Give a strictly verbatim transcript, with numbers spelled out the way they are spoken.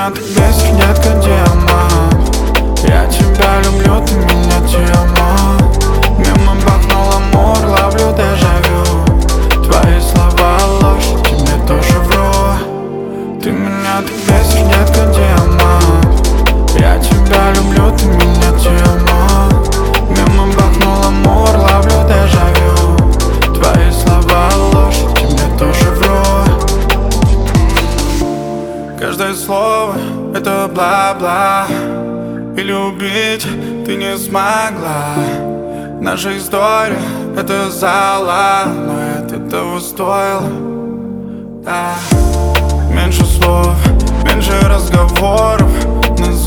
меня так бесишь, детка, диамант. Я тебя люблю, ты меня тема. Мимо бахнул амур, ловлю дежавю. Твои слова ложь, тебе тоже вру. Ты меня так бесишь, детка, диамант. Я тебя люблю, ты меня тема. Мимо бахнул амур, ловлю дежавю. Твои слова ложь, тебе тоже вру. Каждое слово — это бла-бла. И любить ты не смогла. Наша история — это зала, но это того стоило, да. Меньше слов, меньше разговоров. Нас